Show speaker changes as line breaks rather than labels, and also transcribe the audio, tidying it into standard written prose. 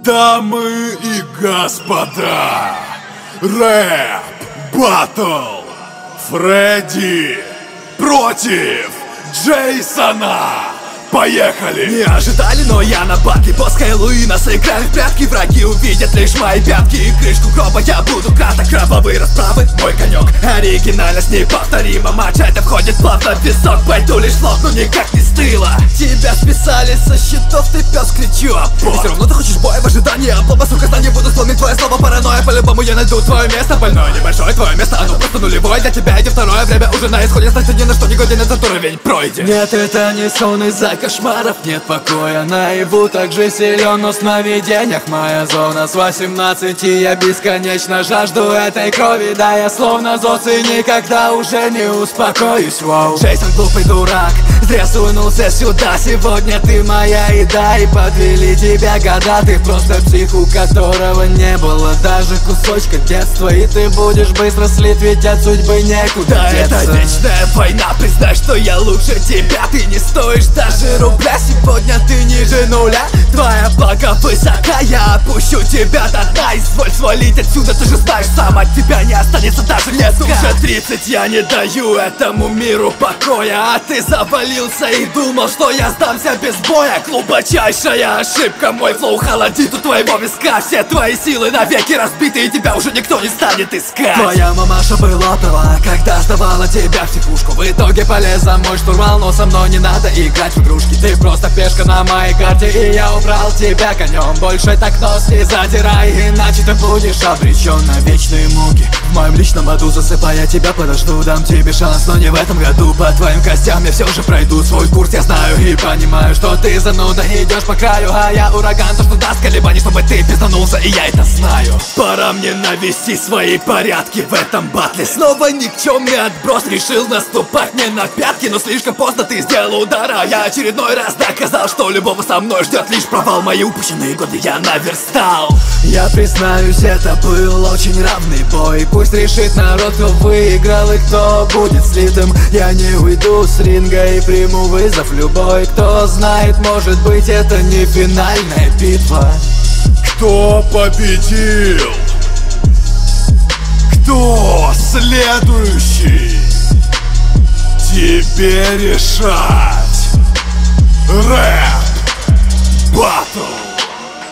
Дамы и господа, рэп батл Фредди против Джейсона. Поехали!
Не ожидали, но я на батле после Хэллоуина сыграю в прятки. Враги увидят лишь мои пятки и крышку гроба. Я буду краток, кровавые расправы мой конек. Оригинальность неповторима, матча это входит плавно в песок. Пойду лишь слов, но никак не стыла. Тебя списали со счетов, ты пес кричок. И все равно ты хочешь боя в ожидании облома. Сука, знай, не буду сломить твое слово паранойя. По-любому я найду твое место. Больное, небольшое твое место, оно просто нулевое. Для тебя идет второе время уже на исходе. Значит, ни на что не годен этот уровень пройден. Нет, это не сон из-за кошмаров, нет покоя наяву, так же силен, но в сновидениях моя зона. С 18 я бесконечно жажду этой крови. Да, я словно зоц и никогда уже не успокоюсь. Воу. Джейсон глупый дурак, зря сунулся сюда. Сегодня ты моя еда, и подвели тебя года. Ты просто псих, у которого не было даже кусочка детства. И ты будешь быстро слит, ведь от судьбы некуда деться. Это вечная война, признай, что я лучше тебя. Ты не стоишь даже рубля, сегодня ты ниже нуля. Твоя плага высока, я опущу тебя до дна. Изволь свалить отсюда, ты же знаешь, сам от тебя не останется даже лет. Уже 30, я не даю этому миру покоя. А ты завалился и думал, что я сдамся без боя. Глубочайшая ошибка, мой флоу холодит у твоего виска. Все твои силы навеки разбиты, и тебя уже никто не станет искать. Твоя мамаша была права, когда сдавала тебя в психушку. В итоге полез за мой штурвал, но со мной не надо играть в игрушки. Ты просто пешка на моей карте, и я убрал тебя конем. Больше так нос не задирай, иначе ты будешь обречен на вечные муки. В моем личном аду, засыпая тебя, подожду, дам тебе шанс, но не в этом году. По твоим костям я все же пройду свой курс. Я знаю и понимаю, что ты зануда, идешь по краю, а я ураган, то что даст колебаний, чтобы ты пизданулся, и я это знаю. Пора мне навести свои порядки в этом батле. Снова никчемный отброс решил наступать мне на пятки, но слишком поздно ты сделал удар, а я очередной раз доказал, что любого со мной ждет лишь провал. Мои упущенные годы я наверстал. Я признаюсь, это был очень равный бой. Пусть решит народ, кто выиграл и кто будет слитым. Я не уйду с ринга и приму вызов любой. Кто знает, может быть, это не финальная битва.
Кто победил? Кто следующий? Тебе решать. Рэп батл.